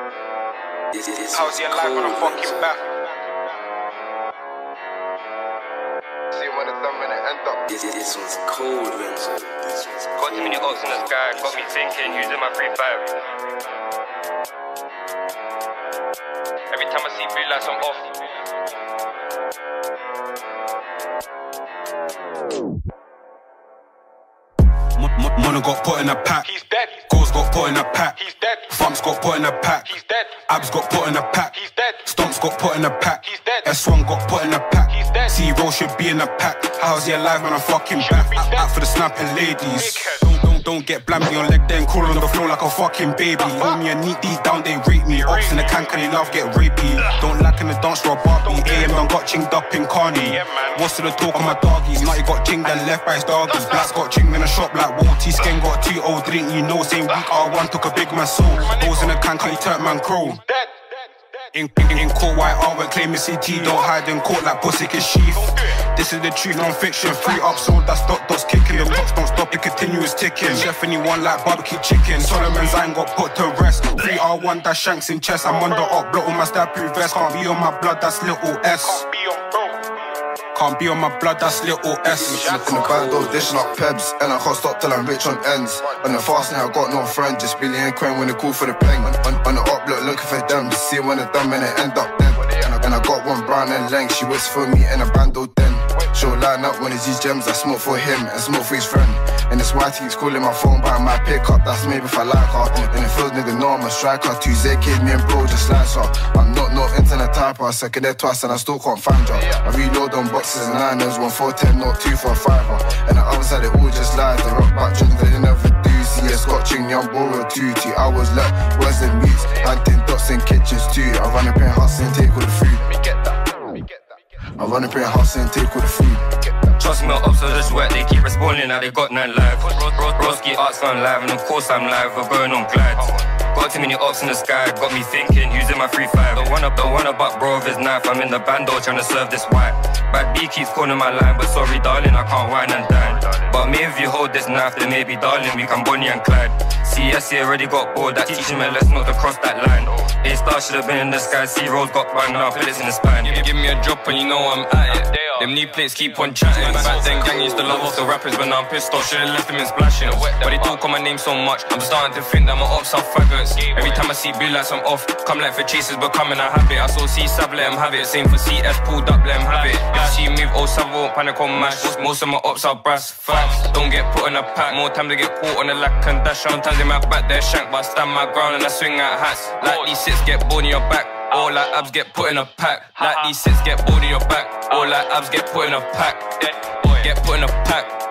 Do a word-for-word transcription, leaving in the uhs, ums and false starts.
How's your life on a fucking back? See when it's done, when it ends up. This, this one's cold, Renzo. This one's got too many ops in the sky, got me thinking, who's in my free five? Every time I see blue lights, I'm off. Mono got put in a pack. He's dead. Goals got put in a pack. He's dead. Thumps got put in a pack. He's dead. Abs got put in a pack. He's dead. Stomps got put in a pack. He's dead. S one got put in a pack. He's dead. C-Roll should be in a pack. How's he alive when I'm fucking back? Out, out for the snapping ladies. Don't, don't, don't get blammy on leg then crawl on the floor like a fucking baby. Hold me a neat deep down, they rape me. Ops in the can, can they love get rapey? Don't lack in the dance for a Barbie. A M done got chinged up in Carney. What's to the talk on my doggies? Now he got chinged and left by his doggies. Black's got chinged in a shop like Walty. Skin got two old drink, you know, same week R one took a big man soul. Holes in the can, can he turn man crow? In, in, in court, white R went claiming C T. Don't hide in court like pussy can sheath. This is the truth, non-fiction. Free up, sold that stock, dots kicking. The clocks don't stop, it continuous ticking. Chef anyone like barbecue chicken. Solomon's Iron got put to rest. Free R one, that shanks in chest. I'm on the up, block on my stab-proof vest. Can't be on my blood, that's little S. Can't be on my blood, that's little S. In the bando, dishing up pebs, and I can't stop till I'm rich on ends. On the fast now, I got no friend, just Billy and Quen when they call for the peng. On, on, on the up, look, looking for them, see when they're done, and they end up dead. And I, and I got one brown and length, she waits for me in a bando then. She'll line up one of these gems, I smoke for him and smoke for his friend. And this white he's calling my phone by my pickup, that's maybe if I like her. And it feels nigga know I'm a striker, two Z K, me and bro just like her. I'm not no internet typer, second there twice and I still can't find her. I reload on boxes and liners, one four ten, not two for a fiver. And the other side they all just lied, the rock back trends they never do. See a scotching young boro tutti, I was left, worse than mutes. Hunting dots in kitchens too, I run up in house and take all the food. I run up in house and take all the food. Trust me, ops are just wet, they keep responding now they got nine live. Broski arts on live, and of course I'm live, we're going on glides. Got too many ops in the sky, got me thinking, who's in my free five? Don't wanna, don't wanna buck bro with his knife, I'm in the bando trying to serve this white. Bad B keeps calling my line, but sorry darling, I can't whine and dine. But me if you hold this knife, then maybe darling, we can Bonnie and Clyde. C S C already got bored, that teaching me let's not to cross that line. A-Star should've been in the sky, C-Rolls got banged, now pellets in the spine. Give, give me a drop and you know I'm at it. Them knee plates keep on chatting. Back then gang used to love off the rappers, but now I'm pissed off, should've left them in splashing. But they talk on my name so much, I'm starting to think that my ops are faggots. Every time I see blue lights I'm off, come like for chasers becoming a habit. I saw C-Sab, let him have it, same for C S, pulled up, let him have it. If she move, oh Sav won't panic on mash. Most of my ops are brass, facts. Don't get put in a pack, more time to get caught on the lack and dash. Sometimes they might back their shank, but I stand my ground and I swing at hats. Like these sits get bored in your back, all like abs get put in a pack. Like these sits get bored in your back, all like abs get put in a pack. Get put in a pack.